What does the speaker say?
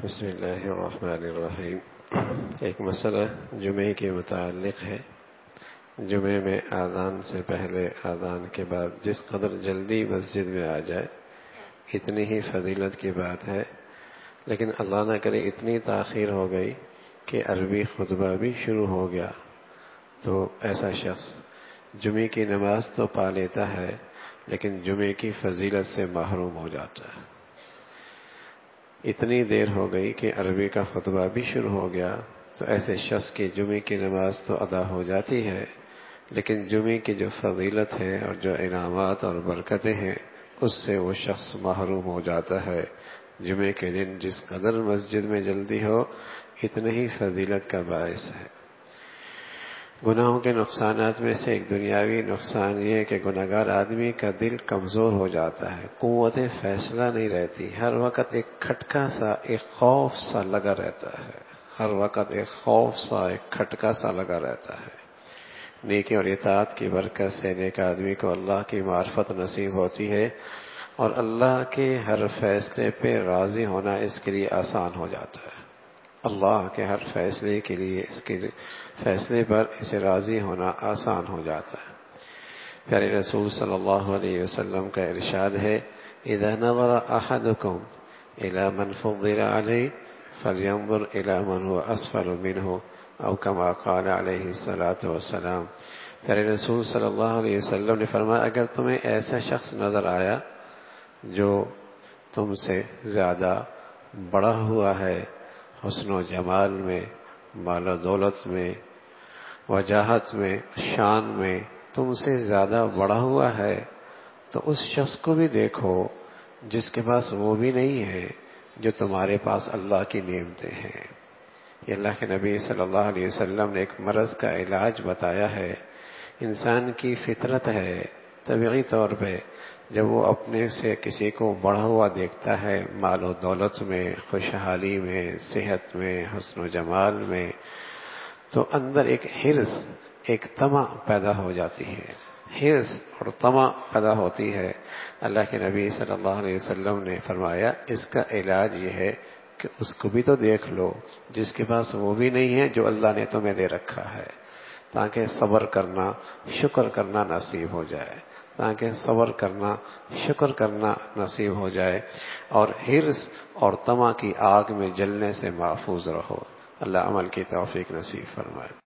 بسم اللہ الرحمن الرحیم۔ ایک مسئلہ جمعے کے متعلق ہے۔ جمعے میں اذان سے پہلے اذان کے بعد جس قدر جلدی مسجد میں آ جائے اتنی ہی فضیلت کی بات ہے، لیکن اللہ نہ کرے اتنی تاخیر ہو گئی کہ عربی خطبہ بھی شروع ہو گیا تو ایسا شخص جمعے کی نماز تو پا لیتا ہے لیکن جمعے کی فضیلت سے محروم ہو جاتا ہے۔ اتنی دیر ہو گئی کہ عربی کا خطبہ بھی شروع ہو گیا تو ایسے شخص کی جمعے کی نماز تو ادا ہو جاتی ہے، لیکن جمعے کی جو فضیلت ہے اور جو انعامات اور برکتیں ہیں اس سے وہ شخص محروم ہو جاتا ہے۔ جمعے کے دن جس قدر مسجد میں جلدی ہو اتنی ہی فضیلت کا باعث ہے۔ گناہوں کے نقصانات میں سے ایک دنیاوی نقصان یہ ہے کہ گناہگار آدمی کا دل کمزور ہو جاتا ہے، قوت فیصلہ نہیں رہتی، ہر وقت ایک کھٹکا سا، ایک خوف سا لگا رہتا ہے، ہر وقت ایک خوف سا، ایک کھٹکا سا لگا رہتا ہے۔ نیکی اور اطاعت کی برکت سے نیک آدمی کو اللہ کی معرفت نصیب ہوتی ہے اور اللہ کے ہر فیصلے پہ راضی ہونا اس کے لیے آسان ہو جاتا ہے۔ اللہ کے ہر فیصلے کے لیے اس کے فیصلے پر اسے راضی ہونا آسان ہو جاتا ہے۔ پیارے رسول صلی اللہ علیہ وسلم کا ارشاد ہے، اذا نظر احدکم الى من فضل علیہ فلینظر الى من هو اسفل منه او کما قال علیہ الصلاۃ والسلام۔ پیارے رسول صلی اللہ علیہ وسلم نے فرمایا، اگر تمہیں ایسا شخص نظر آیا جو تم سے زیادہ بڑا ہوا ہے حسن و جمال میں، مال و دولت میں، وجاہت میں، شان میں تم سے زیادہ بڑا ہوا ہے تو اس شخص کو بھی دیکھو جس کے پاس وہ بھی نہیں ہے جو تمہارے پاس اللہ کی نعمتیں ہیں۔ یہ اللہ کے نبی صلی اللہ علیہ وسلم نے ایک مرض کا علاج بتایا ہے۔ انسان کی فطرت ہے طبعی طور پہ جب وہ اپنے سے کسی کو بڑھا ہوا دیکھتا ہے مال و دولت میں، خوشحالی میں، صحت میں، حسن و جمال میں، تو اندر ایک حرص، ایک طمع پیدا ہو جاتی ہے، حرص اور طمع پیدا ہوتی ہے۔ اللہ کے نبی صلی اللہ علیہ وسلم نے فرمایا اس کا علاج یہ ہے کہ اس کو بھی تو دیکھ لو جس کے پاس وہ بھی نہیں ہے جو اللہ نے تمہیں دے رکھا ہے، تاکہ صبر کرنا، شکر کرنا نصیب ہو جائے، تاکہ صبر کرنا، شکر کرنا نصیب ہو جائے اور حرص اور طمع کی آگ میں جلنے سے محفوظ رہو۔ اللہ عمل کی توفیق نصیب فرمائے۔